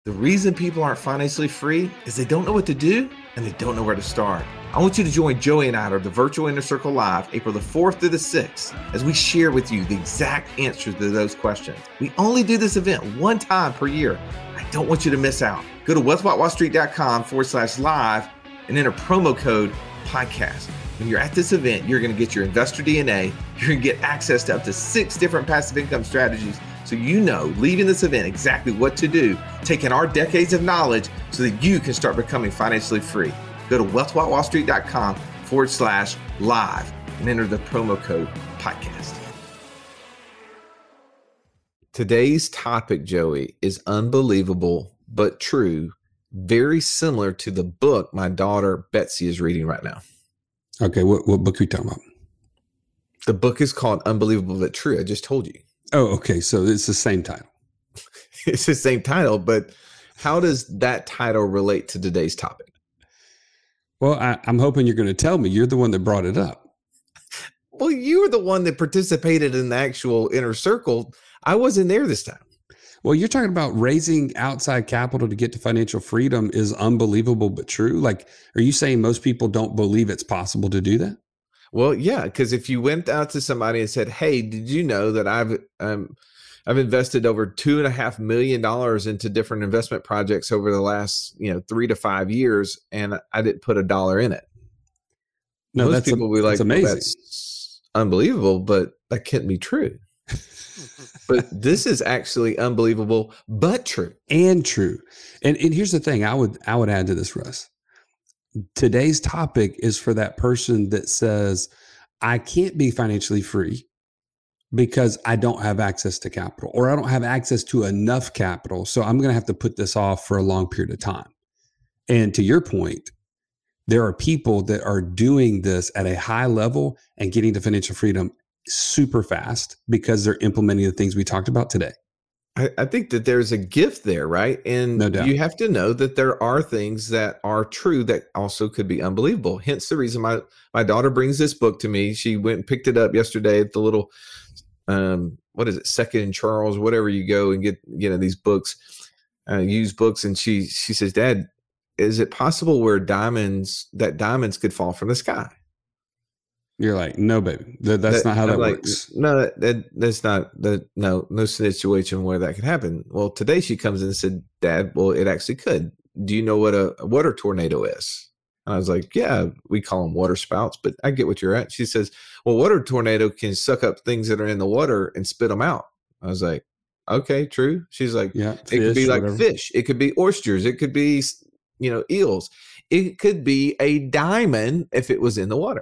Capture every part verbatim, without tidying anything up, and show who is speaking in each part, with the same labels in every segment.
Speaker 1: The reason people aren't financially free is they don't know what to do and they don't know where to start. I want you to join Joey and I at the Virtual Inner Circle Live, April the fourth through the sixth, as we share with you the exact answers to those questions. We only do this event one time per year. I don't want you to miss out. Go to wealthwatchwallstreet.com forward slash live and enter promo code podcast. When you're at this event, you're going to get your investor D N A. You're going to get access to up to six different passive income strategies. So you know, leaving this event, exactly what to do, taking our decades of knowledge so that you can start becoming financially free. Go to wealthwatchwallstreet.com forward slash live and enter the promo code podcast. Today's topic, Joey, is unbelievable but true, very similar to the book my daughter Betsy is reading right now.
Speaker 2: Okay, what, what book are you talking about?
Speaker 1: The book is called Unbelievable But True. I just told you.
Speaker 2: Oh, okay. So it's the same title.
Speaker 1: It's the same title, but how does that title relate to today's topic?
Speaker 2: Well, I, I'm hoping you're going to tell me. You're the one that brought it up.
Speaker 1: Well, you were the one that participated in the actual inner circle. I wasn't there this time.
Speaker 2: Well, you're talking about raising outside capital to get to financial freedom is unbelievable but true. Like, are you saying most people don't believe it's possible to do that?
Speaker 1: Well, yeah, because if you went out to somebody and said, "Hey, did you know that I've um, I've invested over two and a half million dollars into different investment projects over the last you know three to five years, and I didn't put a dollar in it?"
Speaker 2: No,
Speaker 1: Most
Speaker 2: that's
Speaker 1: people
Speaker 2: a,
Speaker 1: will be like,
Speaker 2: that's amazing.
Speaker 1: Well, that's unbelievable, but that can't be true. But this is actually unbelievable, but true
Speaker 2: and true. And and here's the thing: I would I would add to this, Russ. Today's topic is for that person that says, I can't be financially free because I don't have access to capital, or I don't have access to enough capital. So I'm going to have to put this off for a long period of time. And to your point, there are people that are doing this at a high level and getting to financial freedom super fast because they're implementing the things we talked about today.
Speaker 1: I, I think that there's a gift there, right? And
Speaker 2: No doubt.
Speaker 1: You have to know that there are things that are true that also could be unbelievable. Hence the reason my, my daughter brings this book to me. She went and picked it up yesterday at the little, um, what is it, Second and Charles, whatever you go and get, you know, these books, uh, used books. And she, she says, Dad, is it possible where diamonds, that diamonds could fall from the sky?
Speaker 2: You're like, no, baby, that, that's that, not how that
Speaker 1: like,
Speaker 2: works.
Speaker 1: No, that, that that's not the no no situation where that could happen. Well, today she comes in and said, Dad, well, it actually could. Do you know what a, a water tornado is? And I was like, yeah, we call them water spouts, but I get what you're at. She says, well, water tornado can suck up things that are in the water and spit them out. I was like, okay, true. She's like,
Speaker 2: yeah,
Speaker 1: it
Speaker 2: fish,
Speaker 1: could be like
Speaker 2: whatever. Fish.
Speaker 1: It could be oysters. It could be, you know, eels. It could be a diamond if it was in the water.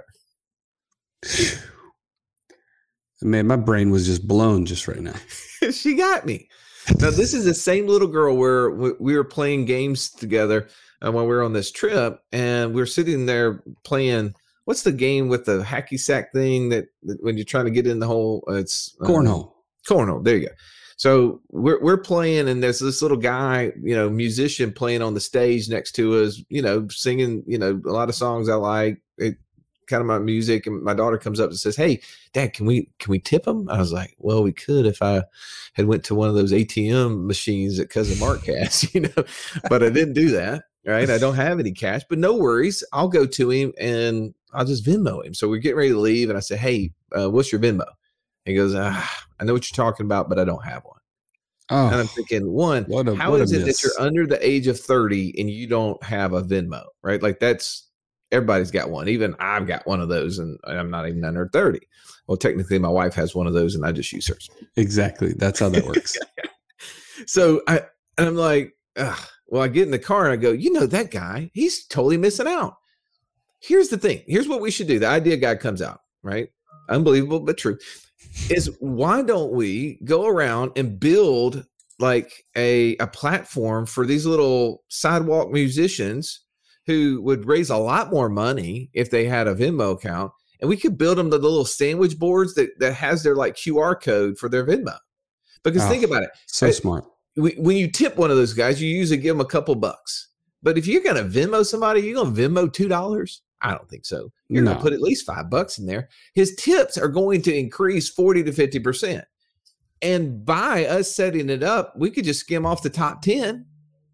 Speaker 2: Man, my brain was just blown just right now.
Speaker 1: She got me. Now, this is the same little girl where we were playing games together uh, when we were on this trip, and we were sitting there playing. What's the game with the hacky sack thing that, that when you're trying to get in the hole? Uh, it's um,
Speaker 2: cornhole.
Speaker 1: Cornhole. There you go. So we're we're playing, and there's this little guy, you know, musician playing on the stage next to us, you know, singing, you know, a lot of songs I like. It, kind of my music, and my daughter comes up and says, hey, Dad, can we can we tip him? I was like, well, we could if I had went to one of those A T M machines that cousin Mark has, you know, but I didn't do that, right? I don't have any cash, but no worries. I'll go to him and I'll just Venmo him. So we're getting ready to leave, and I say, hey, uh, what's your Venmo? He goes, ah, I know what you're talking about, but I don't have one. Oh, and I'm thinking, one, a, how is it miss. that you're under the age of thirty and you don't have a Venmo, right? Like that's, everybody's got one. Even I've got one of those, and I'm not even under thirty. Well, technically, my wife has one of those, and I just use hers.
Speaker 2: Exactly. That's how that works.
Speaker 1: So I, and I'm like, ugh. Well, I get in the car and I go, you know, that guy, he's totally missing out. Here's the thing. Here's what we should do. The idea guy comes out, right? Unbelievable, but true. Is why don't we go around and build like a, a platform for these little sidewalk musicians who would raise a lot more money if they had a Venmo account, and we could build them the little sandwich boards that, that has their like Q R code for their Venmo. Because oh, think about it.
Speaker 2: So
Speaker 1: I,
Speaker 2: smart.
Speaker 1: When you tip one of those guys, you usually give them a couple bucks. But if you're going to Venmo somebody, you're going to Venmo two dollars? I don't think so. You're no. going to put at least five bucks in there. His tips are going to increase forty to fifty percent. And by us setting it up, we could just skim off the top ten.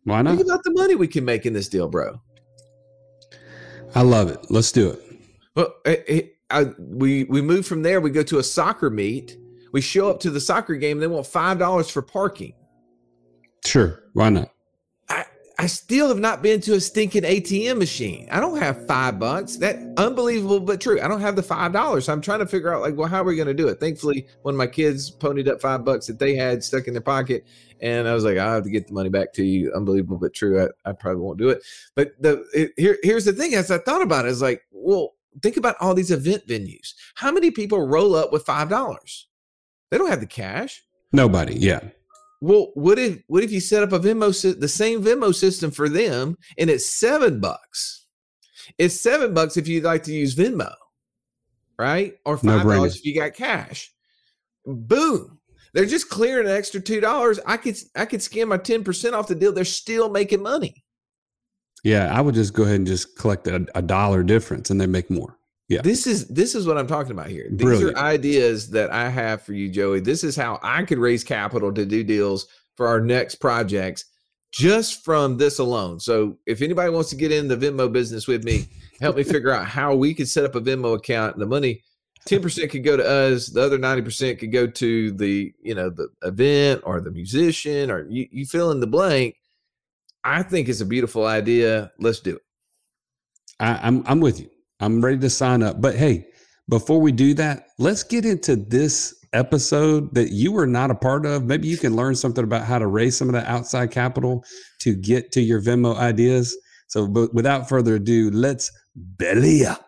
Speaker 2: Why not?
Speaker 1: Think about the money we can make in this deal, bro.
Speaker 2: I love it. Let's do it.
Speaker 1: Well, I, I, we we move from there. We go to a soccer meet. We show up to the soccer game. They want five dollars for parking.
Speaker 2: Sure. Why not?
Speaker 1: I, I still have not been to a stinking A T M machine. I don't have five bucks. That unbelievable, but true. I don't have the five dollars. So I'm trying to figure out, like, well, how are we going to do it? Thankfully, one of my kids ponied up five bucks that they had stuck in their pocket. And I was like, I have to get the money back to you. Unbelievable, but true. I, I probably won't do it. But the it, here, here's the thing. As I thought about it, is like, well, think about all these event venues. How many people roll up with five dollars? They don't have the cash.
Speaker 2: Nobody. Yeah.
Speaker 1: Well, what if what if you set up a Venmo, the same Venmo system for them, and it's seven bucks? It's seven bucks if you'd like to use Venmo, right? Or five dollars if you got cash. Boom. They're just clearing an extra two dollars. I could I could skim my ten percent off the deal. They're still making money.
Speaker 2: Yeah, I would just go ahead and just collect a, a dollar difference, and they make more. Yeah,
Speaker 1: this is this is what I'm talking about here. These
Speaker 2: Brilliant.
Speaker 1: are ideas that I have for you, Joey. This is how I could raise capital to do deals for our next projects, just from this alone. So, if anybody wants to get in the Venmo business with me, help me figure out how we could set up a Venmo account. And the money, ten percent could go to us. The other ninety percent could go to the you know the event or the musician, or you, you fill in the blank. I think it's a beautiful idea. Let's do it.
Speaker 2: I, I'm I'm with you. I'm ready to sign up. But hey, before we do that, let's get into this episode that you were not a part of. Maybe you can learn something about how to raise some of that outside capital to get to your Venmo ideas. So, but without further ado, let's belly up.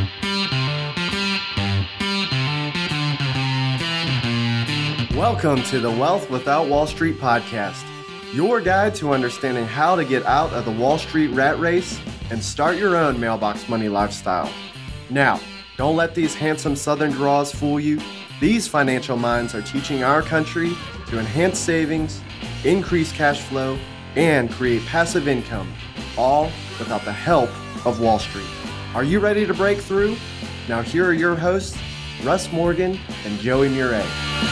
Speaker 3: Welcome to the Wealth Without Wall Street podcast, your guide to understanding how to get out of the Wall Street rat race and start your own mailbox money lifestyle. Now, don't let these handsome Southern draws fool you. These financial minds are teaching our country to enhance savings, increase cash flow, and create passive income, all without the help of Wall Street. Are you ready to break through? Now here are your hosts, Russ Morgan and Joey Murray.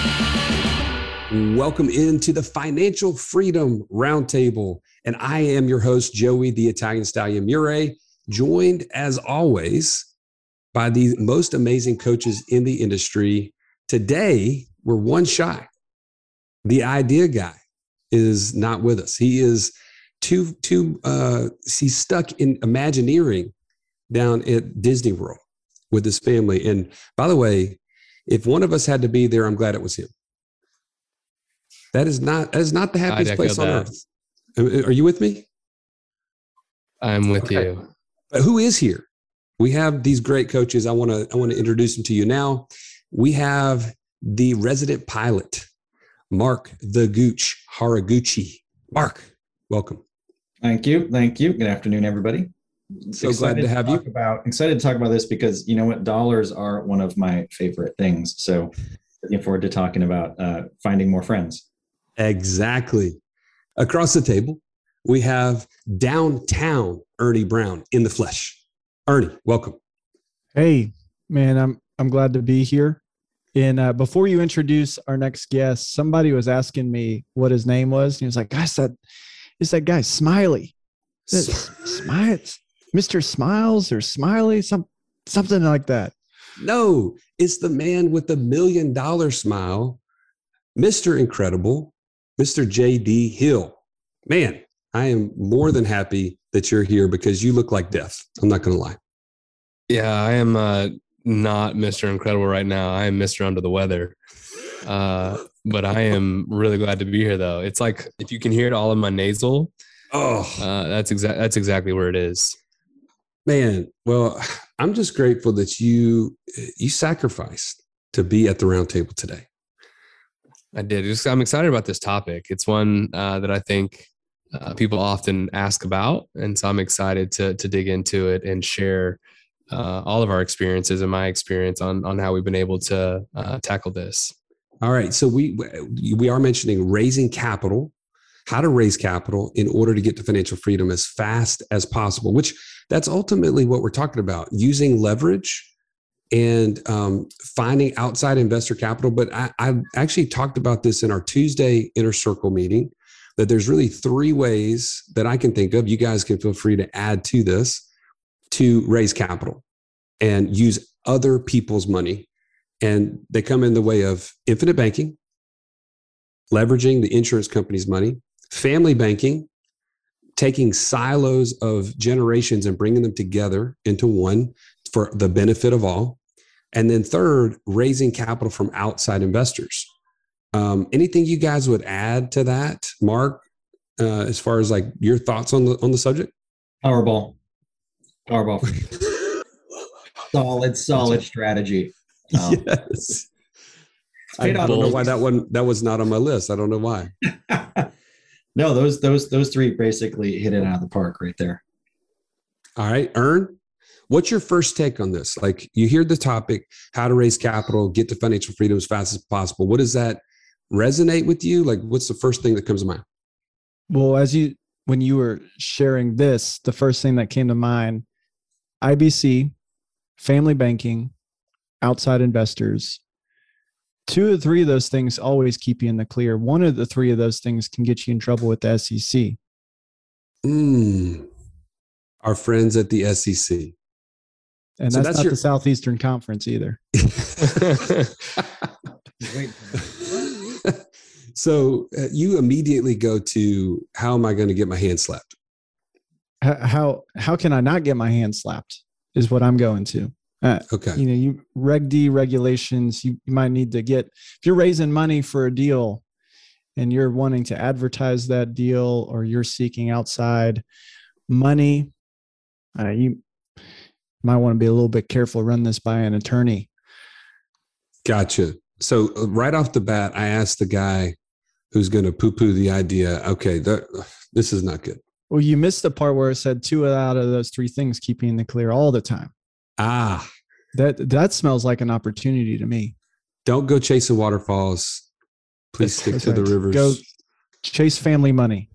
Speaker 2: Welcome into the Financial Freedom Roundtable. And I am your host, Joey, the Italian Stallion Murray, joined as always by the most amazing coaches in the industry. Today, we're one shy. The idea guy is not with us. He is too, too, uh, he's stuck in Imagineering down at Disney World with his family. And by the way, if one of us had to be there, I'm glad it was him. That is not, that is not the happiest place on earth. Are you with me?
Speaker 4: I'm with okay. you.
Speaker 2: But who is here? We have these great coaches. I want to I want to introduce them to you now. We have the resident pilot, Mark the Gooch Haraguchi. Mark, welcome.
Speaker 5: Thank you. Thank you. Good afternoon, everybody.
Speaker 2: So excited glad to have
Speaker 5: to
Speaker 2: you.
Speaker 5: About, excited to talk about this because you know what? Dollars are one of my favorite things. So looking forward to talking about uh, finding more friends.
Speaker 2: Exactly. Across the table, we have downtown Ernie Brown in the flesh. Ernie, welcome.
Speaker 6: Hey, man, I'm I'm glad to be here. And uh, before you introduce our next guest, somebody was asking me what his name was. And he was like, "Gosh, that is that guy Smiley, Smiles, Mister Smiles or Smiley, some something like that."
Speaker 2: No, it's the man with the million dollar smile, Mister Incredible. Mister J D Hill. Man, I am more than happy that you're here because you look like death. I'm not going to lie.
Speaker 4: Yeah, I am uh, not Mister Incredible right now. I am Mister Under the Weather. Uh, but I am really glad to be here, though. It's like if you can hear it all in my nasal.
Speaker 2: Oh,
Speaker 4: uh, that's exactly that's exactly where it is.
Speaker 2: Man, well, I'm just grateful that you you sacrificed to be at the round table today.
Speaker 4: I did. Just, I'm excited about this topic. It's one uh, that I think uh, people often ask about. And so I'm excited to to dig into it and share uh, all of our experiences and my experience on, on how we've been able to uh, tackle this.
Speaker 2: All right. So we we are mentioning raising capital, how to raise capital in order to get to financial freedom as fast as possible, which that's ultimately what we're talking about, using leverage and um, finding outside investor capital. But I, I actually talked about this in our Tuesday Inner Circle meeting that there's really three ways that I can think of. You guys can feel free to add to this to raise capital and use other people's money. And they come in the way of infinite banking, leveraging the insurance company's money, family banking, taking silos of generations and bringing them together into one for the benefit of all. And then third, raising capital from outside investors. Um, anything you guys would add to that, Mark, uh, as far as like your thoughts on the on the subject?
Speaker 5: Powerball. Powerball. solid, solid strategy. Um,
Speaker 2: Yes.
Speaker 5: I
Speaker 2: I
Speaker 5: don't
Speaker 2: don't know why that one that was not on my list. I don't know why.
Speaker 5: No, those those those three basically hit it out of the park right there.
Speaker 2: All right, Ern, what's your first take on this? Like, you hear the topic, how to raise capital, get to financial freedom as fast as possible. What does that resonate with you? Like, what's the first thing that comes to mind?
Speaker 6: Well, as you, when you were sharing this, the first thing that came to mind, I B C, family banking, outside investors. Two or three of those things always keep you in the clear. One of the three of those things can get you in trouble with the S E C.
Speaker 2: Mm, our friends at the S E C.
Speaker 6: And
Speaker 2: So
Speaker 6: that's,
Speaker 2: that's
Speaker 6: not
Speaker 2: your-
Speaker 6: the Southeastern Conference either.
Speaker 5: Wait.
Speaker 2: So uh, you immediately go to, how am I going to get my hand slapped?
Speaker 6: How, how, how can I not get my hand slapped is what I'm going to. Uh,
Speaker 2: Okay.
Speaker 6: you know, you Reg D regulations, you, you might need to get, if you're raising money for a deal and you're wanting to advertise that deal or you're seeking outside money, uh, you might want to be a little bit careful, run this by an attorney.
Speaker 2: Gotcha. So uh, right off the bat, I asked the guy who's going to poo-poo the idea, okay, that, this is not good.
Speaker 6: Well, you missed the part where it said two out of those three things keep you in the clear all the time.
Speaker 2: Ah,
Speaker 6: That that smells like an opportunity to me.
Speaker 2: don't go chasing waterfalls. Please stick
Speaker 6: That's
Speaker 2: to the
Speaker 6: right.
Speaker 2: rivers.
Speaker 6: Go chase family money.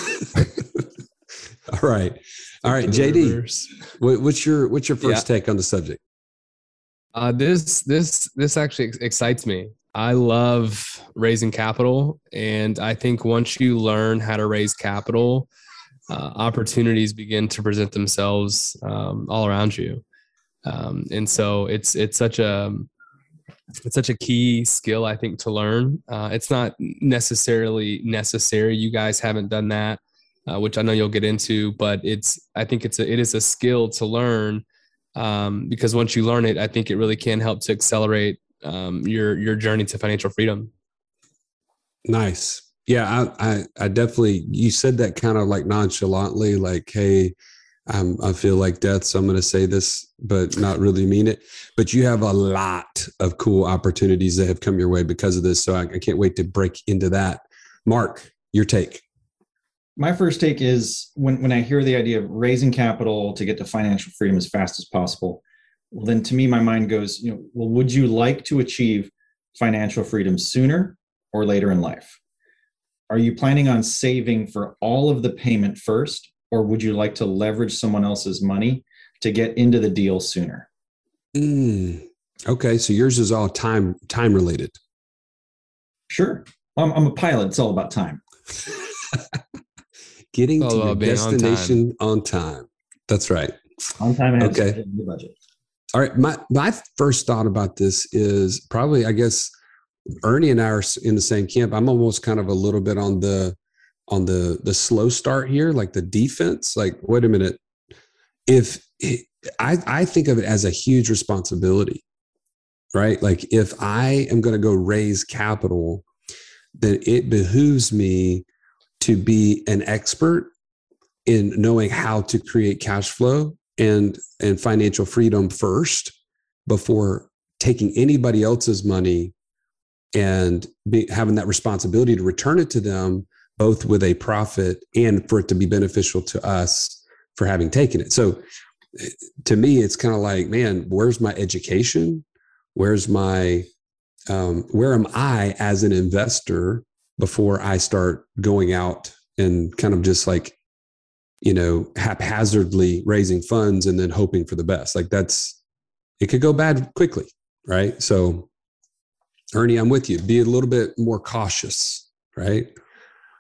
Speaker 2: All right. All right, J D, what, what's your what's your first take on the subject?
Speaker 4: Uh, this this this actually ex- excites me. I love raising capital, and I think once you learn how to raise capital, uh, opportunities begin to present themselves um, all around you. Um, and so it's it's such a it's such a key skill, I think, to learn. Uh, it's not necessarily necessary. You guys haven't done that, uh, which I know you'll get into, but it's I think it's a, it is a skill to learn. Um, because once you learn it, I think it really can help to accelerate um, your your journey to financial freedom.
Speaker 2: Nice. Yeah, I, I, I definitely, you said that kind of like nonchalantly, like, hey, I'm, I feel like death, so I'm going to say this, but not really mean it. But you have a lot of cool opportunities that have come your way because of this. So I, I can't wait to break into that. Mark, your take.
Speaker 5: My first take is when, when I hear the idea of raising capital to get to financial freedom as fast as possible, well, then to me, my mind goes, you know, well, would you like to achieve financial freedom sooner or later in life? Are you planning on saving for all of the payment first, or would you like to leverage someone else's money to get into the deal sooner?
Speaker 2: Mm, okay, so yours is all time time related.
Speaker 5: Sure. I'm, I'm a pilot. It's all about time.
Speaker 2: Getting
Speaker 4: It's
Speaker 2: to
Speaker 4: all
Speaker 2: your
Speaker 4: about being on
Speaker 2: destination on time. That's right.
Speaker 5: On time and
Speaker 2: Okay.
Speaker 5: the budget.
Speaker 2: All right. My my first thought about this is probably, I guess, Ernie and I are in the same camp. I'm almost kind of a little bit on the on the the slow start here, like the defense. Like, wait a minute. If I I think of it as a huge responsibility, right? Like, if I am going to go raise capital, then it behooves me to be an expert in knowing how to create cash flow and and financial freedom first before taking anybody else's money and be, having that responsibility to return it to them, both with a profit and for it to be beneficial to us for having taken it. So to me, it's kind of like, man, where's my education? Where's my, um, where am I as an investor before I start going out and kind of just like, you know, haphazardly raising funds and then hoping for the best? Like, that's, it could go bad quickly, right? So Ernie, I'm with you. Be a little bit more cautious, right?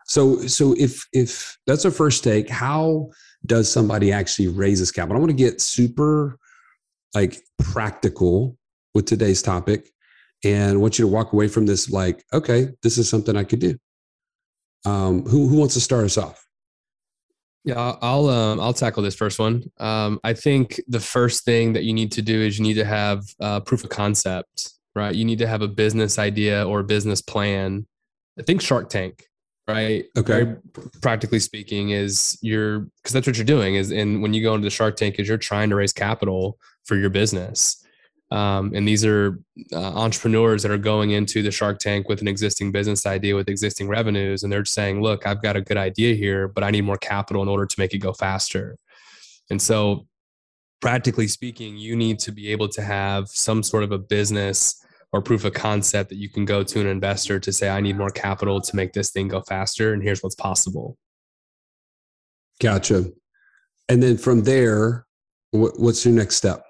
Speaker 2: So, so if if that's our first take, how does somebody actually raise this capital? I want to get super like practical with today's topic, and I want you to walk away from this like, okay, this is something I could do. Um, who who wants to start us off?
Speaker 4: Yeah, I'll um, I'll tackle this first one. Um, I think the first thing that you need to do is you need to have uh, proof of concept, right? You need to have a business idea or a business plan. I think Shark Tank, right?
Speaker 2: Okay.
Speaker 4: Very practically speaking, is you're because that's what you're doing is, and when you go into the Shark Tank, is you're trying to raise capital for your business. Um, and these are uh, entrepreneurs that are going into the Shark Tank with an existing business idea with existing revenues. And they're saying, look, I've got a good idea here, but I need more capital in order to make it go faster. And so practically speaking, you need to be able to have some sort of a business or proof of concept that you can go to an investor to say, I need more capital to make this thing go faster. And here's what's possible.
Speaker 2: Gotcha. And then from there, what's your next step?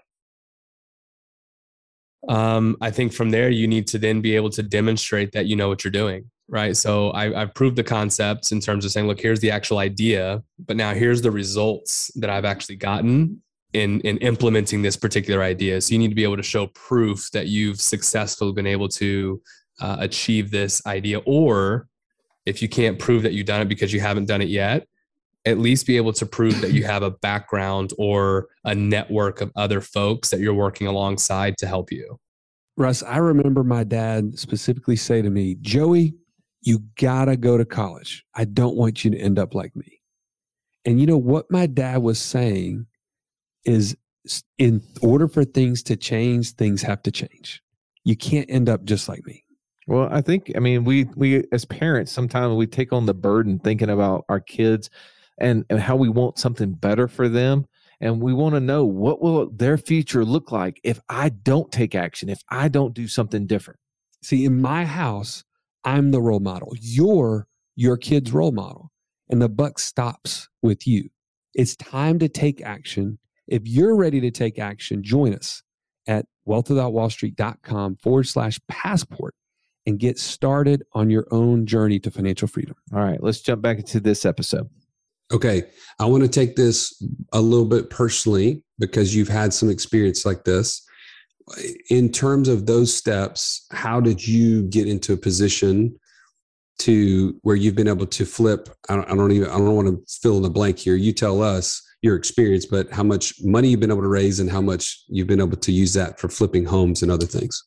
Speaker 4: Um, I think from there, you need to then be able to demonstrate that you know what you're doing, right? So I, I've proved the concepts in terms of saying, look, here's the actual idea, but now here's the results that I've actually gotten in, in implementing this particular idea. So you need to be able to show proof that you've successfully been able to uh, achieve this idea. Or if you can't prove that you've done it because you haven't done it yet, at least be able to prove that you have a background or a network of other folks that you're working alongside to help you.
Speaker 2: Russ, I remember my dad specifically say to me, Joey, you gotta go to college. I don't want you to end up like me. And you know what my dad was saying is, in order for things to change, things have to change. You can't end up just like me.
Speaker 1: Well, I think, I mean, we, we as parents, sometimes we take on the burden thinking about our kids and, and how we want something better for them. And we want to know, what will their future look like if I don't take action, if I don't do something different?
Speaker 2: See, in my house, I'm the role model. You're your kid's role model. And the buck stops with you. It's time to take action. If you're ready to take action, join us at wealthwithoutwallstreet.com forward slash passport and get started on your own journey to financial freedom.
Speaker 1: All right, let's jump back into this episode.
Speaker 2: Okay, I want to take this a little bit personally because you've had some experience like this. In terms of those steps, how did you get into a position to where you've been able to flip? I don't, I don't even, I don't want to fill in the blank here. You tell us your experience, but how much money you've been able to raise and how much you've been able to use that for flipping homes and other things.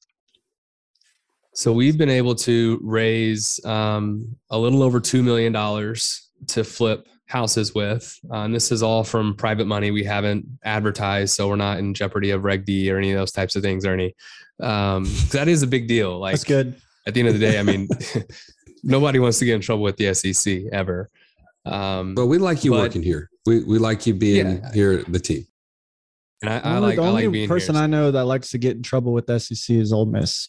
Speaker 4: So we've been able to raise um, a little over two million dollars to flip houses with. Uh, and this is all from private money. We haven't advertised, so we're not in jeopardy of Reg D or any of those types of things, Ernie. Um, that is a big deal. Like,
Speaker 6: that's good.
Speaker 4: At the end of the day, I mean, nobody wants to get in trouble with the S E C ever. Um,
Speaker 2: but we like you
Speaker 4: but,
Speaker 2: working here. We we like you being
Speaker 4: yeah.
Speaker 2: here, the team.
Speaker 4: And I, I
Speaker 6: well,
Speaker 4: like
Speaker 6: the
Speaker 4: I
Speaker 6: only
Speaker 4: like being
Speaker 6: person
Speaker 4: here.
Speaker 6: I know that likes to get in trouble with S E C is Ole Miss.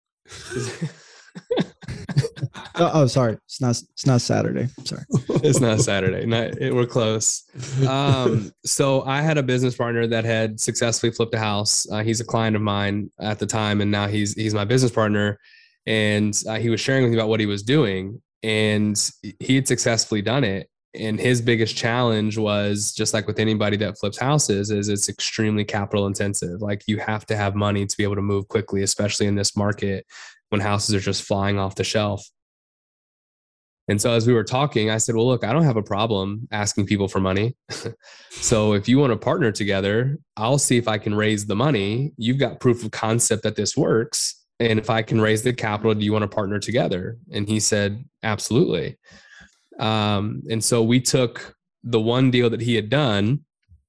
Speaker 6: oh, oh, sorry. It's not. It's not Saturday. Sorry.
Speaker 4: It's not Saturday. Not, it, we're close. Um, so I had a business partner that had successfully flipped a house. Uh, he's a client of mine at the time, and now he's he's my business partner. And uh, he was sharing with me about what he was doing, and he had successfully done it. And his biggest challenge was, just like with anybody that flips houses, is it's extremely capital intensive. Like, you have to have money to be able to move quickly, especially in this market when houses are just flying off the shelf. And so as we were talking, I said, well, look, I don't have a problem asking people for money. So if you want to partner together, I'll see if I can raise the money. You've got proof of concept that this works. And if I can raise the capital, do you want to partner together? And he said, absolutely. Um, and so we took the one deal that he had done.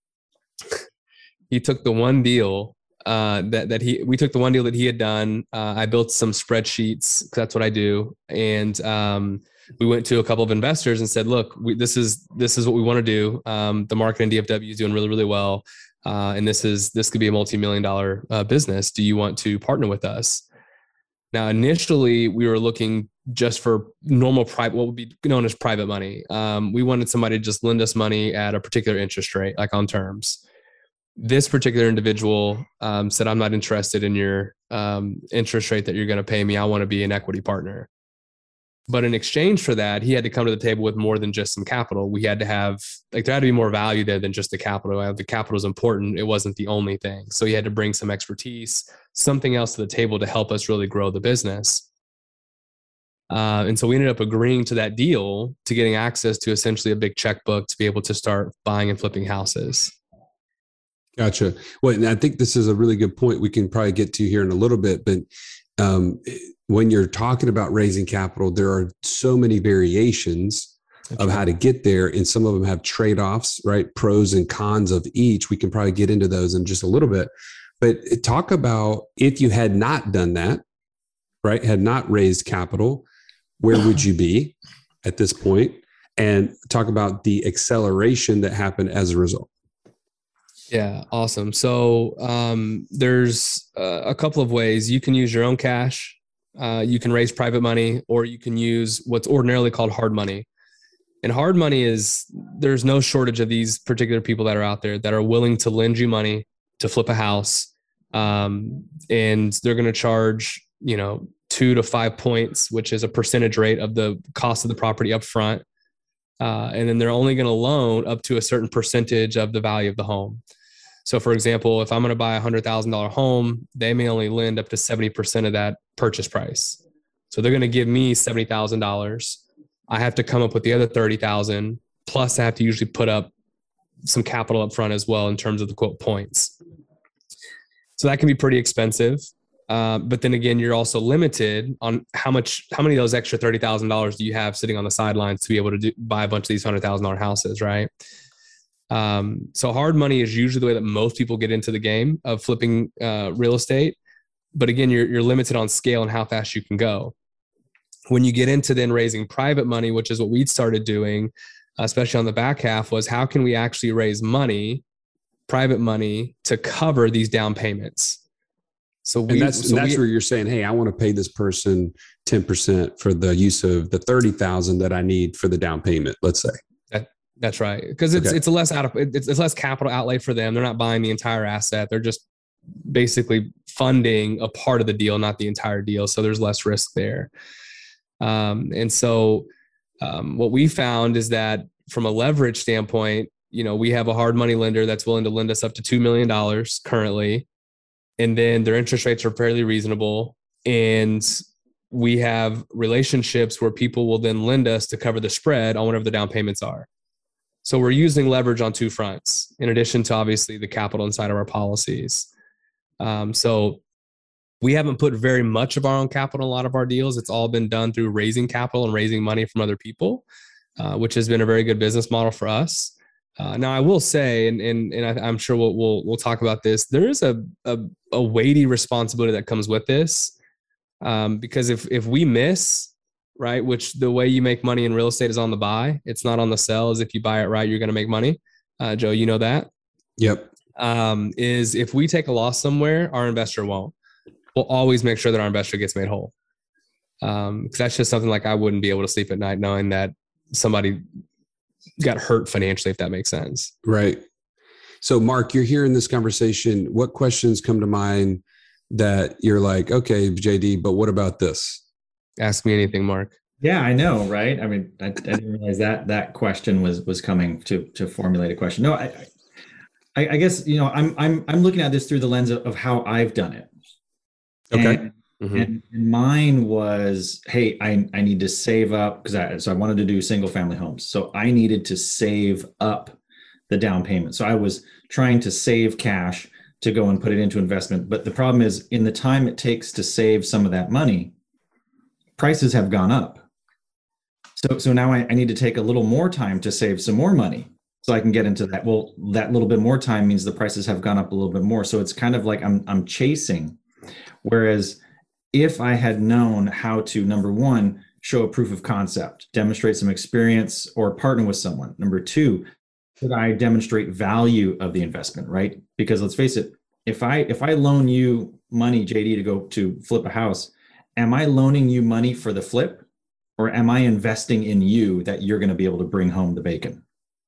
Speaker 4: He took the one deal uh, that, that he, we took the one deal that he had done. Uh, I built some spreadsheets, 'cause that's what I do. And, um, we went to a couple of investors and said, look, we, this is, this is what we want to do. Um, the market in D F W is doing really, really well. Uh, and this is, this could be a multi-million dollar uh, business. Do you want to partner with us? Now, initially we were looking just for normal private, what would be known as private money. Um, we wanted somebody to just lend us money at a particular interest rate, like on terms. This particular individual um, said, I'm not interested in your um, interest rate that you're going to pay me. I want to be an equity partner. But in exchange for that, he had to come to the table with more than just some capital. We had to have, like, there had to be more value there than just the capital. The capital is important. It wasn't the only thing. So he had to bring some expertise, something else to the table to help us really grow the business. Uh, and so we ended up agreeing to that deal, to getting access to essentially a big checkbook to be able to start buying and flipping houses.
Speaker 2: Gotcha. Well, and I think this is a really good point we can probably get to here in a little bit, but um, when you're talking about raising capital, there are so many variations That's of right. how to get there. And some of them have trade-offs, right? Pros and cons of each. We can probably get into those in just a little bit, but talk about if you had not done that, right? Had not raised capital, where would you be at this point? And talk about the acceleration that happened as a result.
Speaker 4: Yeah, awesome. So um, there's uh, a couple of ways. You can use your own cash. Uh, you can raise private money, or you can use what's ordinarily called hard money. And hard money is, there's no shortage of these particular people that are out there that are willing to lend you money to flip a house. Um, and they're going to charge, you know, two to five points, which is a percentage rate of the cost of the property up front. Uh, and then they're only going to loan up to a certain percentage of the value of the home. So for example, if I'm going to buy a one hundred thousand dollars home, they may only lend up to seventy percent of that purchase price. So they're going to give me seventy thousand dollars. I have to come up with the other thirty thousand dollars, plus I have to usually put up some capital up front as well in terms of the quote points. So that can be pretty expensive. Uh, but then again, you're also limited on how much, how many of those extra thirty thousand dollars do you have sitting on the sidelines to be able to do, buy a bunch of these one hundred thousand dollars houses, right? Um, so hard money is usually the way that most people get into the game of flipping uh, real estate. But again, you're, you're limited on scale and how fast you can go. When you get into then raising private money, which is what we'd started doing, especially on the back half, was how can we actually raise money, private money, to cover these down payments? So we,
Speaker 2: and that's,
Speaker 4: so
Speaker 2: and that's
Speaker 4: we,
Speaker 2: where you're saying, hey, I want to pay this person ten percent for the use of the thirty thousand that I need for the down payment, let's say.
Speaker 4: That, that's right. Because it's,
Speaker 2: okay.
Speaker 4: it's a less out of, it's, it's less capital outlay for them. They're not buying the entire asset. They're just basically funding a part of the deal, not the entire deal. So there's less risk there. Um, and so um, what we found is that from a leverage standpoint, you know, we have a hard money lender that's willing to lend us up to two million dollars currently. And then their interest rates are fairly reasonable. And we have relationships where people will then lend us to cover the spread on whatever the down payments are. So we're using leverage on two fronts, in addition to obviously the capital inside of our policies. Um, so we haven't put very much of our own capital in a lot of our deals. It's all been done through raising capital and raising money from other people, uh, which has been a very good business model for us. Uh, now, I will say, and and, and I, I'm sure we'll, we'll we'll talk about this, there is a, a, a weighty responsibility that comes with this, um, because if if we miss, right, which the way you make money in real estate is on the buy, it's not on the sell. Is if you buy it right, you're going to make money. Uh, Joe, you know that?
Speaker 2: Yep.
Speaker 4: Um, is if we take a loss somewhere, our investor won't. We'll always make sure that our investor gets made whole. Um, because that's just something like I wouldn't be able to sleep at night knowing that somebody got hurt financially, if that makes sense.
Speaker 2: Right. So Mark, you're hearing this conversation. What questions come to mind that you're like, okay, J D, but what about this?
Speaker 4: Ask me anything, Mark.
Speaker 5: Yeah, I know. Right. I mean, I, I didn't realize that that question was, was coming to, to formulate a question. No, I, I, I guess, you know, I'm, I'm, I'm looking at this through the lens of, of how I've done it.
Speaker 2: Okay.
Speaker 5: And,
Speaker 4: Mm-hmm.
Speaker 5: and, and mine was, hey, I, I need to save up because I, so I wanted to do single family homes. So I needed to save up the down payment. So I was trying to save cash to go and put it into investment. But the problem is in the time it takes to save some of that money, prices have gone up. So, so now I, I need to take a little more time to save some more money so I can get into that. Well, that little bit more time means the prices have gone up a little bit more. So it's kind of like I'm, I'm chasing. Whereas if I had known how to, number one, show a proof of concept, demonstrate some experience, or partner with someone. Number two, could I demonstrate value of the investment, right? Because let's face it, if I if I loan you money, J D, to go to flip a house, am I loaning you money for the flip, or am I investing in you that you're going to be able to bring home the bacon?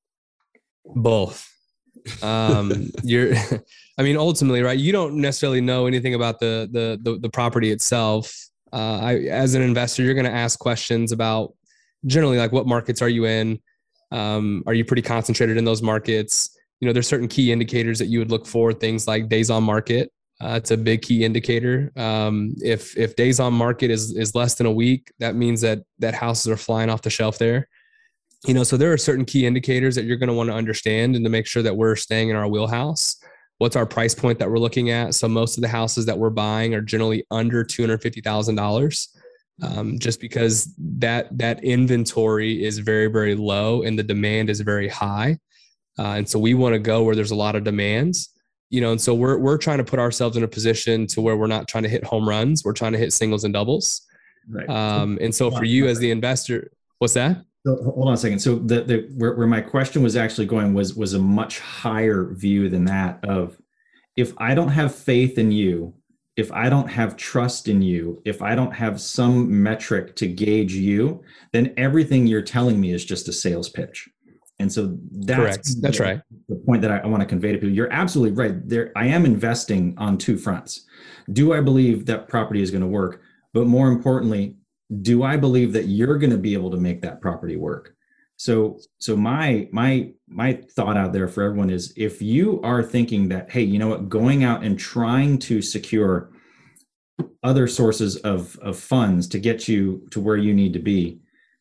Speaker 4: Both. um you're I mean, ultimately, right, you don't necessarily know anything about the the the, the property itself Uh, I, as an investor, you're going to ask questions about generally like what markets are you in? Um, are you pretty concentrated in those markets? You know, there's certain key indicators that you would look for, things like days on market. Uh, it's a big key indicator. Um, if if days on market is is less than a week, that means that that houses are flying off the shelf there. You know, so there are certain key indicators that you're going to want to understand and to make sure that we're staying in our wheelhouse. What's our price point that we're looking at? So most of the houses that we're buying are generally under two hundred fifty thousand dollars, um, just because that that inventory is very, very low and the demand is very high. Uh, and so we want to go where there's a lot of demands. You know, and so we're we're trying to put ourselves in a position to where we're not trying to hit home runs. We're trying to hit singles and doubles.
Speaker 5: Right.
Speaker 4: Um, and so for you as the investor, what's that?
Speaker 5: So, hold on a second. So the, the where, where my question was actually going was was a much higher view than that of, if I don't have faith in you, if I don't have trust in you, if I don't have some metric to gauge you, then everything you're telling me is just a sales pitch. And so that's
Speaker 4: correct. That's
Speaker 5: the,
Speaker 4: right.
Speaker 5: The point that I, I want to convey to people. You're absolutely right. There, I am investing on two fronts. Do I believe that property is going to work? But more importantly, do I believe that you're going to be able to make that property work? So, so my my my thought out there for everyone is, if you are thinking that, hey, you know what, going out and trying to secure other sources of of funds to get you to where you need to be,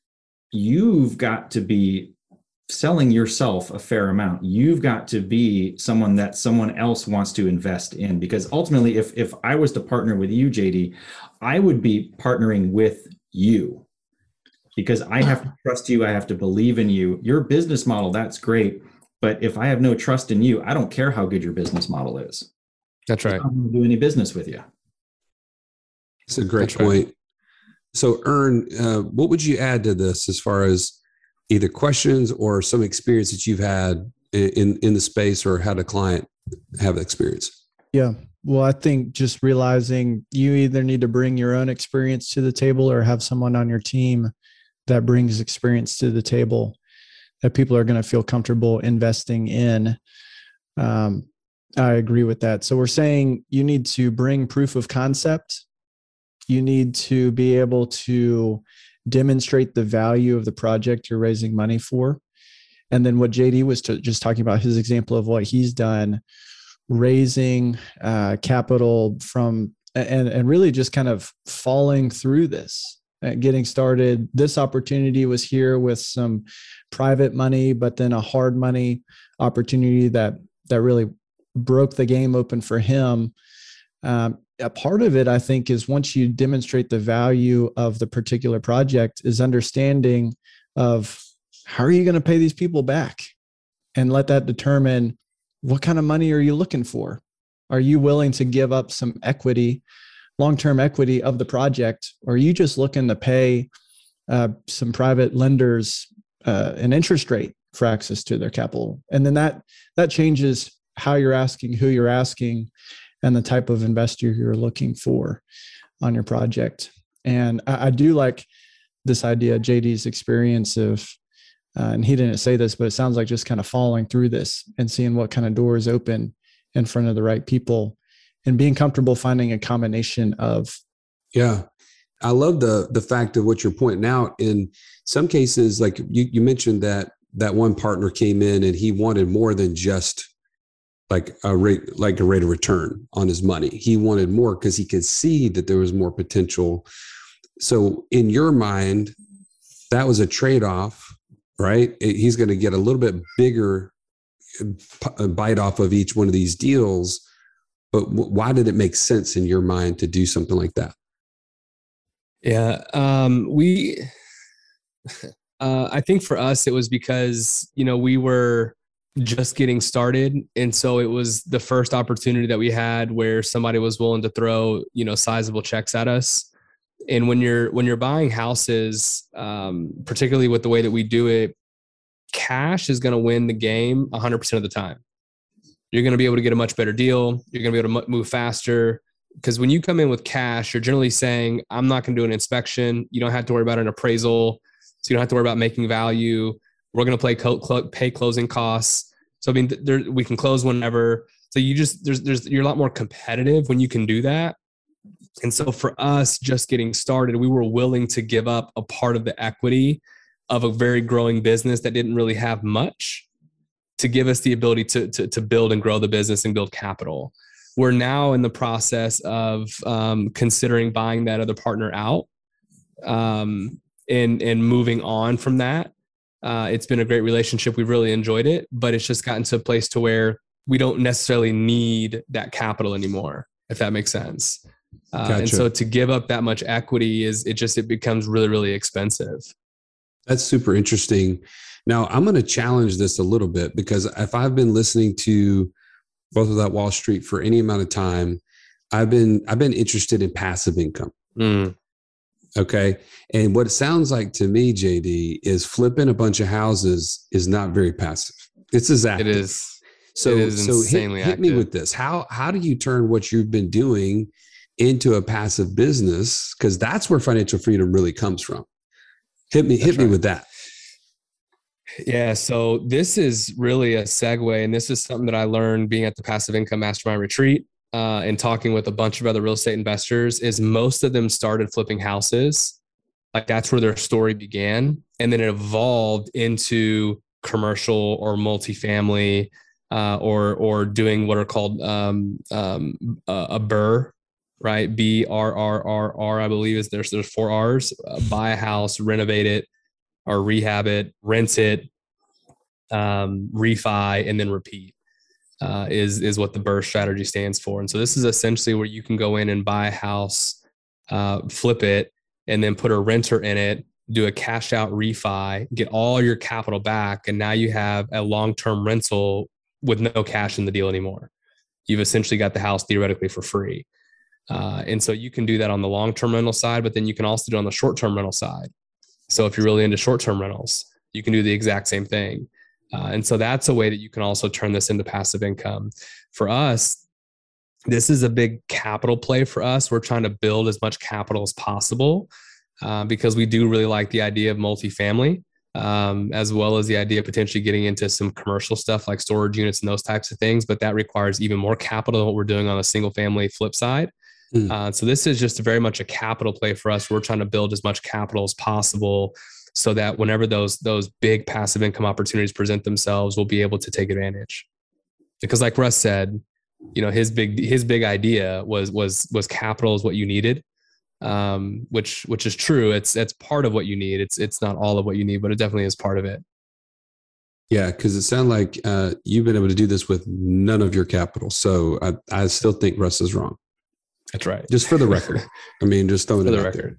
Speaker 5: you've got to be selling yourself a fair amount. You've got to be someone that someone else wants to invest in, because ultimately, if if I was to partner with you, J D, I would be partnering with you, because I have to trust you. I have to believe in you. Your business model, that's great. But if I have no trust in you, I don't care how good your business model is.
Speaker 4: That's right.
Speaker 5: I don't want to do any business with you.
Speaker 2: That's a great
Speaker 4: That's
Speaker 2: point.
Speaker 4: right.
Speaker 2: So, Ern, uh, what would you add to this as far as either questions or some experience that you've had in, in the space, or had a client have experience?
Speaker 6: Yeah. Well, I think just realizing you either need to bring your own experience to the table or have someone on your team that brings experience to the table that people are going to feel comfortable investing in. Um, I agree with that. So we're saying you need to bring proof of concept. You need to be able to demonstrate the value of the project you're raising money for. And then what J D was to, just talking about, his example of what he's done, raising uh, capital from, and, and really just kind of falling through this, uh, getting started. This opportunity was here with some private money, but then a hard money opportunity that, that really broke the game open for him. Um, a part of it, I think, is once you demonstrate the value of the particular project, is understanding of how are you going to pay these people back, and let that determine what kind of money are you looking for. Are you willing to give up some equity, long-term equity of the project, or are you just looking to pay uh, some private lenders uh, an interest rate for access to their capital? And then that that changes how you're asking, who you're asking, and the type of investor you're looking for on your project. And I, I do like this idea, J D's experience of, uh, and he didn't say this, but it sounds like just kind of falling through this and seeing what kind of doors open in front of the right people, and being comfortable finding a combination of.
Speaker 2: Yeah. I love the the fact of what you're pointing out. In some cases, like you, you mentioned that that one partner came in and he wanted more than just like a rate, like a rate of return on his money. He wanted more because he could see that there was more potential. So in your mind, that was a trade-off, right? He's going to get a little bit bigger bite off of each one of these deals. But why did it make sense in your mind to do something like that?
Speaker 4: Yeah, um, we, uh, I think for us, it was because, you know, we were just getting started. And so it was the first opportunity that we had where somebody was willing to throw, you know, sizable checks at us. And when you're, when you're buying houses, um, particularly with the way that we do it, cash is going to win the game a hundred percent of the time. You're going to be able to get a much better deal. You're going to be able to move faster. Because when you come in with cash, you're generally saying, I'm not going to do an inspection. You don't have to worry about an appraisal. So you don't have to worry about making value. We're going to play co- cl- pay closing costs. So I mean, there, we can close whenever. So you just, there's, there's, you're a lot more competitive when you can do that. And so for us just getting started, we were willing to give up a part of the equity of a very growing business that didn't really have much to give us the ability to, to, to build and grow the business and build capital. We're now in the process of um, considering buying that other partner out um, and, and moving on from that. Uh, it's been a great relationship. We've really enjoyed it, but it's just gotten to a place to where we don't necessarily need that capital anymore, if that makes sense. Uh,
Speaker 2: Gotcha.
Speaker 4: And so to give up that much equity is, it just, it becomes really, really expensive.
Speaker 2: That's super interesting. Now I'm going to challenge this a little bit, because if I've been listening to Both Without Wall Street for any amount of time, I've been, I've been interested in passive income.
Speaker 4: Mm.
Speaker 2: Okay. And what it sounds like to me, J D, is flipping a bunch of houses is not very passive. It's as active.
Speaker 4: It is.
Speaker 2: So,
Speaker 4: it is
Speaker 2: so
Speaker 4: insanely
Speaker 2: hit, hit me
Speaker 4: active.
Speaker 2: with this. How, how do you turn what you've been doing into a passive business? Because that's where financial freedom really comes from. Hit me,
Speaker 4: That's
Speaker 2: hit me
Speaker 4: right.
Speaker 2: with that.
Speaker 4: Yeah. So this is really a segue. And this is something that I learned being at the Passive Income Mastermind Retreat uh, and talking with a bunch of other real estate investors, is most of them started flipping houses. Like that's where their story began. And then it evolved into commercial or multifamily uh, or, or doing what are called um, um, a, a B R R R, right? B R R R R, I believe is there's, there's four R's, uh, buy a house, renovate it, or rehab it, rent it, um, refi, and then repeat uh, is, is what the B R R R strategy stands for. And so this is essentially where you can go in and buy a house, uh, flip it, and then put a renter in it, do a cash out refi, get all your capital back. And now you have a long-term rental with no cash in the deal anymore. You've essentially got the house theoretically for free. Uh, and so you can do that on the long-term rental side, but then you can also do it on the short-term rental side. So if you're really into short-term rentals, you can do the exact same thing. Uh, and so that's a way that you can also turn this into passive income. For us, this is a big capital play for us. We're trying to build as much capital as possible uh, because we do really like the idea of multifamily, um, as well as the idea of potentially getting into some commercial stuff like storage units and those types of things. But that requires even more capital than what we're doing on a single family flip side. Mm. Uh, so this is just very much a capital play for us. We're trying to build as much capital as possible so that whenever those, those big passive income opportunities present themselves, we'll be able to take advantage. Because like Russ said, you know, his big, his big idea was, was, was capital is what you needed. Um, which, which is true. It's, it's part of what you need. It's, it's not all of what you need, but it definitely is part of it.
Speaker 2: Yeah. Cause it sounds like, uh, you've been able to do this with none of your capital. So I, I still think Russ is wrong.
Speaker 4: That's right.
Speaker 2: Just for the record. I mean, just throwing
Speaker 4: for
Speaker 2: it
Speaker 4: the
Speaker 2: out
Speaker 4: record.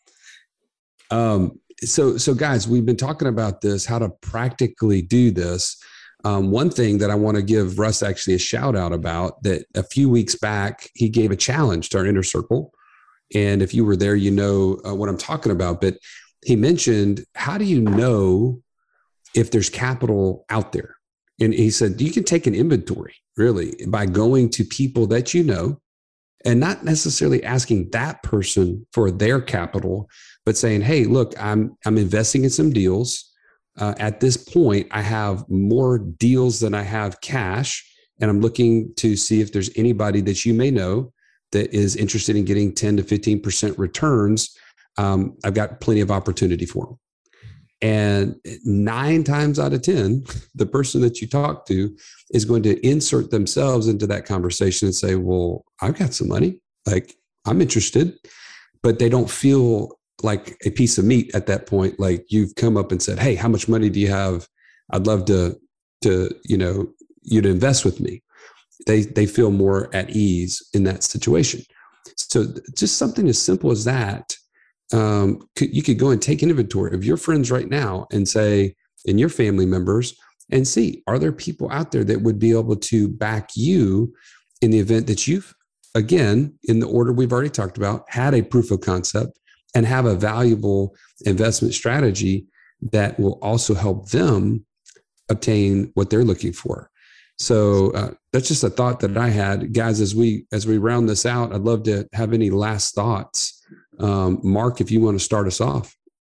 Speaker 2: There. Um, so, so guys, we've been talking about this, how to practically do this. Um, one thing that I want to give Russ actually a shout out about, that a few weeks back, he gave a challenge to our inner circle. And if you were there, you know uh, what I'm talking about, but he mentioned, how do you know if there's capital out there? And he said, you can take an inventory really by going to people that you know, and not necessarily asking that person for their capital, but saying, hey, look, I'm, I'm investing in some deals. Uh, at this point, I have more deals than I have cash, and I'm looking to see if there's anybody that you may know that is interested in getting ten to fifteen percent returns. Um, I've got plenty of opportunity for them. And nine times out of ten, the person that you talk to is going to insert themselves into that conversation and say, well, I've got some money, like I'm interested, but they don't feel like a piece of meat at that point. Like you've come up and said, hey, how much money do you have? I'd love to, to, you know, you to invest with me. They, they feel more at ease in that situation. So just something as simple as that. Um, could, you could go and take an inventory of your friends right now and say, and your family members, and see, are there people out there that would be able to back you in the event that you've, again, in the order we've already talked about, had a proof of concept and have a valuable investment strategy that will also help them obtain what they're looking for. So uh, that's just a thought that I had, guys. As we as we round this out, I'd love to have any last thoughts. Um, Mark, if you want to start us off.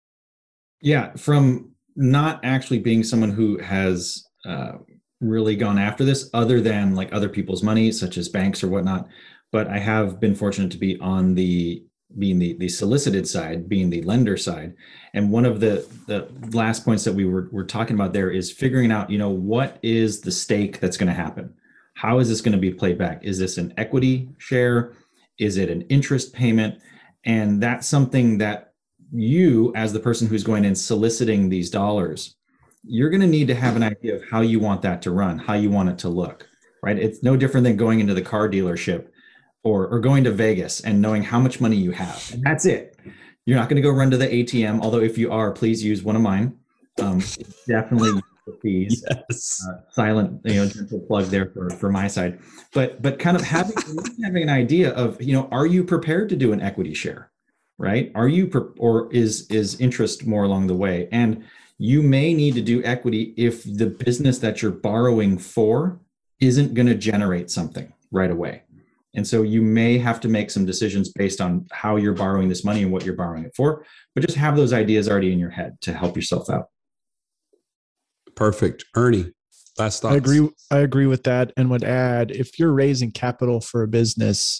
Speaker 5: Yeah, from not actually being someone who has uh, really gone after this, other than like other people's money, such as banks or whatnot, but I have been fortunate to be on the being the, the solicited side, being the lender side. And one of the, the last points that we were, were talking about there is figuring out, you know, what is the stake that's going to happen? How is this going to be played back? Is this an equity share? Is it an interest payment? And that's something that you, as the person who's going in soliciting these dollars, you're going to need to have an idea of how you want that to run, how you want it to look, right? It's no different than going into the car dealership or, or going to Vegas and knowing how much money you have. And that's it. You're not going to go run to the A T M. Although if you are, please use one of mine. Um, definitely the fees.
Speaker 2: Yes.
Speaker 5: Uh, silent, you know, gentle plug there for, for my side. But but kind of having having an idea of, you know, are you prepared to do an equity share, right? Are you pre- or is is interest more along the way? And you may need to do equity if the business that you're borrowing for isn't going to generate something right away. And so you may have to make some decisions based on how you're borrowing this money and what you're borrowing it for, but just have those ideas already in your head to help yourself out.
Speaker 2: Perfect. Ernie, last thoughts.
Speaker 6: I agree. I agree with that, and would add, if you're raising capital for a business,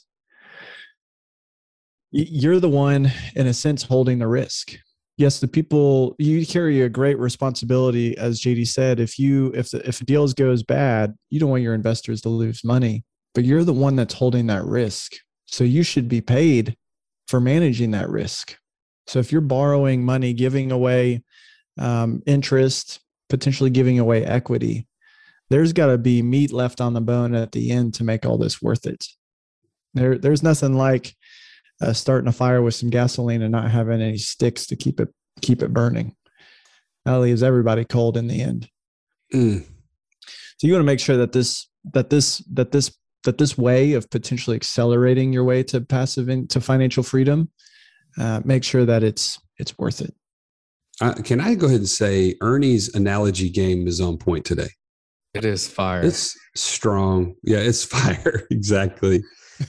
Speaker 6: you're the one, in a sense, holding the risk. Yes, the people, you carry a great responsibility, as J D said. If you if the, if a deal goes bad, you don't want your investors to lose money, but you're the one that's holding that risk. So you should be paid for managing that risk. So if you're borrowing money, giving away um, interest, potentially giving away equity, there's got to be meat left on the bone at the end to make all this worth it. There, there's nothing like uh, starting a fire with some gasoline and not having any sticks to keep it keep it burning. That leaves everybody cold in the end.
Speaker 2: Mm.
Speaker 6: So you want to make sure that this that this that this that this way of potentially accelerating your way to passive into financial freedom, uh, make sure that it's it's worth it.
Speaker 2: Uh, can I go ahead and say Ernie's analogy game is on point today?
Speaker 4: It is fire.
Speaker 2: It's strong. Yeah, it's fire. Exactly.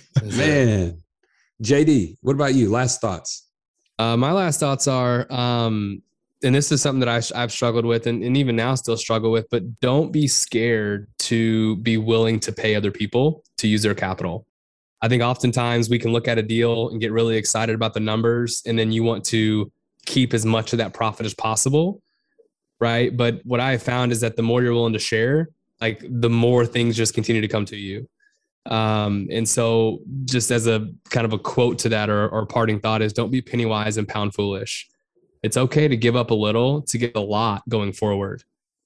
Speaker 2: Man. J D, what about you? Last thoughts?
Speaker 4: Uh, my last thoughts are, um, and this is something that I, I've struggled with and, and even now still struggle with, but don't be scared to be willing to pay other people to use their capital. I think oftentimes we can look at a deal and get really excited about the numbers, and then you want to keep as much of that profit as possible, right? But what I have found is that the more you're willing to share, like the more things just continue to come to you. Um, and so just as a kind of a quote to that or, or parting thought is, don't be penny wise and pound foolish. It's okay to give up a little to get a lot going forward.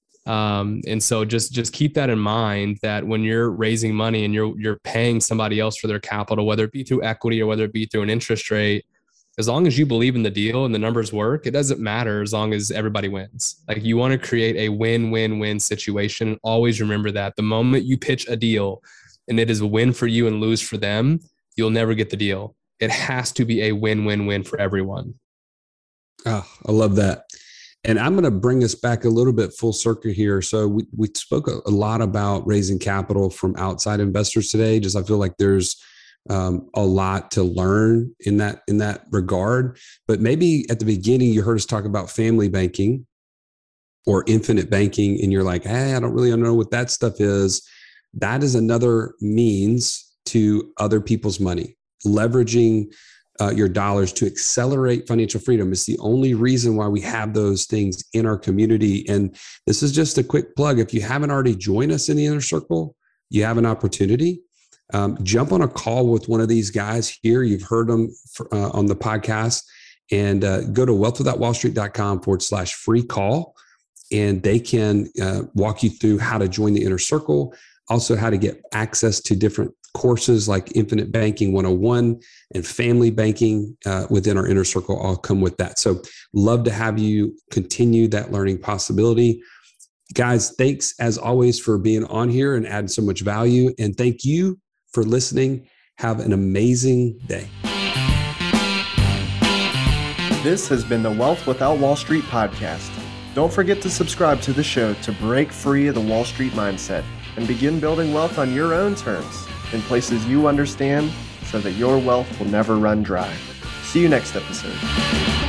Speaker 4: Um, and so just, just keep that in mind, that when you're raising money and you're, you're paying somebody else for their capital, whether it be through equity or whether it be through an interest rate, as long as you believe in the deal and the numbers work, it doesn't matter as long as everybody wins. Like, you want to create a win-win-win situation. Always remember that the moment you pitch a deal and it is a win for you and lose for them, you'll never get the deal. It has to be a win-win-win for everyone.
Speaker 2: Oh, I love that. And I'm going to bring us back a little bit full circle here. So we, we spoke a, a lot about raising capital from outside investors today. Just I feel like there's um, a lot to learn in that in that regard. But maybe at the beginning, you heard us talk about family banking or infinite banking, and you're like, hey, I don't really know what that stuff is. That is another means to other people's money, leveraging Uh, your dollars to accelerate financial freedom. It's the only reason why we have those things in our community. And this is just a quick plug. If you haven't already joined us in the Inner Circle, you have an opportunity. Um, jump on a call with one of these guys here. You've heard them for, uh, on the podcast, and uh, go to wealthwithoutwallstreet.com forward slash free call. And they can uh, walk you through how to join the Inner Circle, also how to get access to different courses like Infinite Banking one oh one and Family Banking uh, within our Inner Circle all come with that. So love to have you continue that learning possibility. Guys, thanks as always for being on here and adding so much value. And thank you for listening. Have an amazing day.
Speaker 3: This has been the Wealth Without Wall Street podcast. Don't forget to subscribe to the show to break free of the Wall Street mindset and begin building wealth on your own terms in places you understand, so that your wealth will never run dry. See you next episode.